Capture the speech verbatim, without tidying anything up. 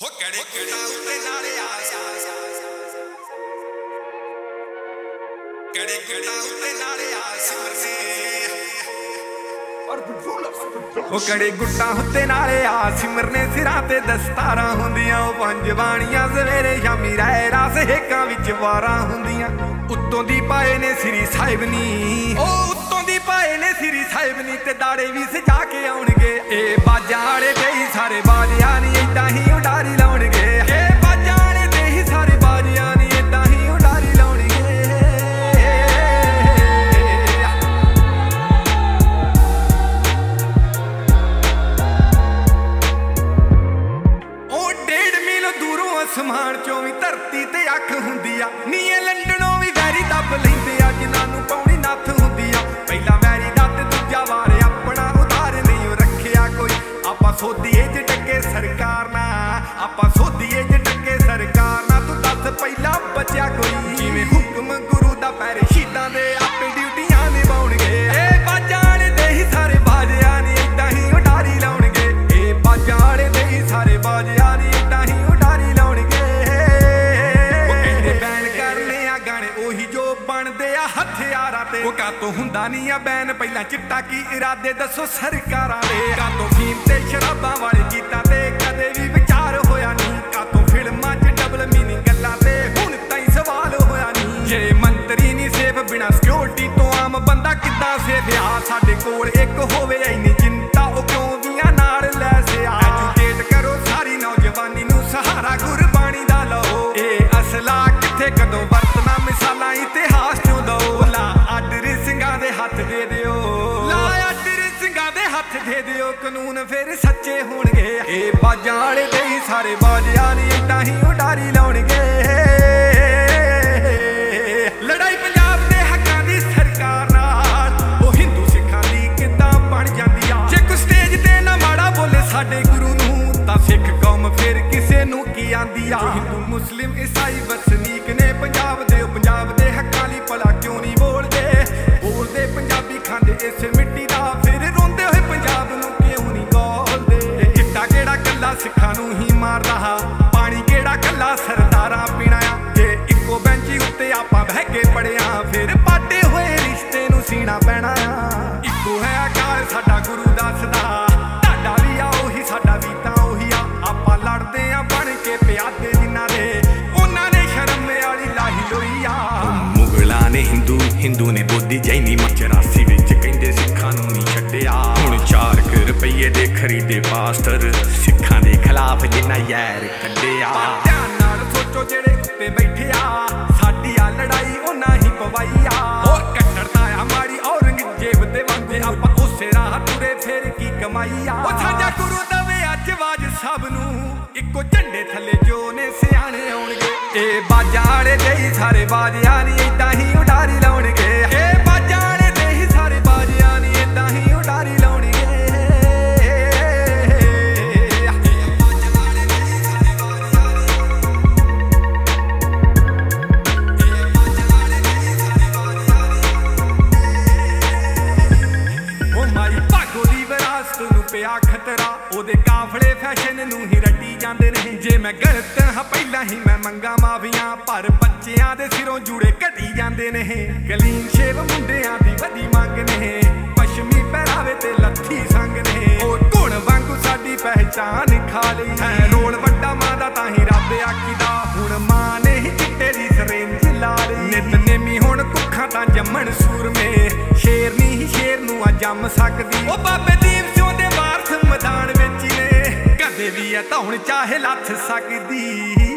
हो कड़े कड़ा उते नाले आस कड़े कड़ा उते नाले आस मरसे ओ कड़े गुट्टा उत्ते नाले आ सिमरने सिरां ते दस्तारां हुंदियां ओ पंज बाणियां सवेरे शामी राए रास हेकां विच वारां हुंदियां उत्तों दी पाए ने श्री साहिब नी ओ उत्तों दी पाए ने श्री साहिब नी ते दाड़े भी सजा के आउणगे ए बाजां वाले ते ही सारे बाजियां नी इदां ही उडारी लाउणगे ए बाजां वाले ते ही सारे बाजियां नी इदां ही उडारी लाउणगे ओ डेढ़ मील दूरों आसमान चों भी धरती ते अख हुंदी आ नी ए लंडनों भी वैरी दब लैंदे आ जिन्हां नूं पौणी नत्थ हुंदी आ पहला वैरी दा ते दूजा वार अपना उधार नहीं रखिया कोई आपां सोधीए च टके सरकार ना आपां सोधीए च टके सरकार ना तू दस पहला बचिया कोई जिवें हुक्म गुरु दा पैरे शहीदां दे आपे ड्यूटियां निभाउणगे ए बाजां वाले ते ही सारे बाजियां नी इदां ही उडारी लाउणगे ए बाजां वाले ते ही सारे बाजियां नी इदां ही उडारी लाउणगे ओ कहंदे बैन करने आ गाने ओही जो बनदे आ हथियारां ते ओ कातों हुंदा नहीं आ बैन पहला चिट्टा की इरादे दसो सरकारां दे कातों फीम ते शराबां वाले गीतां ते कदे भी विचार होया नहीं कातों फिल्मां च डबल मीनिंग गल्लां ते हुण ताईं सवाल होया नहीं जे मंत्री नहीं सेफ बिना सिक्योरिटी तो आम बंदा किद्दां सेफ आ साडे कोल एक होवे इन्नी चिंता ओ क्यों दियां नाल लै सिया एजुकेट करो सारी नौजवानी नूं सहारा गुरबाणी दा लओ ए असला किथे कदों वरतना मिसालां इतिहास चों दो ला आडर ਸਿੰਘਾਂ ਦੇ हथ दे दिओ ला आडर ਸਿੰਘਾਂ ਦੇ हथ दे दिओ कानून फिर सच्चे होणगे ए बाजां वाले ते ही सारे बाजियां नी इदां ही उडारी लाउणगे लड़ाई पंजाब दे हक्कां दी सरकार नाल ओ हिंदू सिखां दी किद्दां बण जांदी आ जे कोई स्टेज ते ना माड़ा बोले साडे गुरु नूं तां सिख कौम फिर किसे नूं की आंदी आ हिंदू मुस्लिम ईसाई वसनीक ने पंजाब दे पंजाब दे हक्कां लई भला क्यों नहीं बोलदे बोलदे पंजाबी खांदे इस मिट्टी दा फिर रोंदे होए पंजाब नूं क्यों नहीं गौलदे चिट्टा केड़ा कल्ला सिखां नूं ही मारदा हा पानी केड़ा कल्ला सरदारां पीना आ जे इक्को बैंची उत्ते आपां बह के पड़िया फिर पाटे होए रिश्ते नूं सीना पैना आ इक्को है अकाल साडा गुरु दसदा ढाडा भी आ ओही साडा भी तां ओही आ आपां लड़दे आ बन के प्यादे जिन्हां दे उन्हां ने शर्म वाली लाही लोई आ मुगलां ने हिंदू हिंदू ने बोधी जैनी चौरासी विच कहंदे सिखां नूं नहीं छड्डिया हुण चार क रुपये दे खरीदे पास्टर सिखां दे खिलाफ जिन्ना यार कड्डिया ध्यान नाल सोचो जेड़े उत्ते बैठे आ साडी आ लड़ाई उन्हां ही पवाई आ ओ कट्टरता आ माड़ी औरंगजेब दे वांगू आपां उसे राह तुरे फिर की कमाई आ ओ साडा गुरु दवे अज आवाज सब नूं इक्को झंडे थल्ले जो ने सियाणे आउणगे ए बाजां वाले ते ही सारे बाजियां नी इदां ही उडारी लाउणगे ए बाजां वाले ते ही सारे बाजियां नी इदां ही उडारी लाउणगे पिया खतरा ओदे काफले फैशन नूं ही रटी जांदे ने जे मैं गलत हां पहला ही मैं मंगा माफियां पर बच्चियां दे सिरों जूड़े घटी जांदे ने कलीन शेव मुंडियां दी वड्डी मंग ने पश्चिमी पहरावे ते लत्थी संग ने ओ घुण वांगू साडी पहचान खा लई है रोल वड्डा मां दा तां ही रब आखीदा हुण मां ने ही चिट्टे दी सरेंज ला लई नित नेमी हुण कुखां तां जम्मण सूरमे शेर नी ही शेर नूं आ जम सकदी ओ बाबे दीप सिंह दे वारस मैदान विच ने कदे भी है तां हुण चाहे लथ सकदी।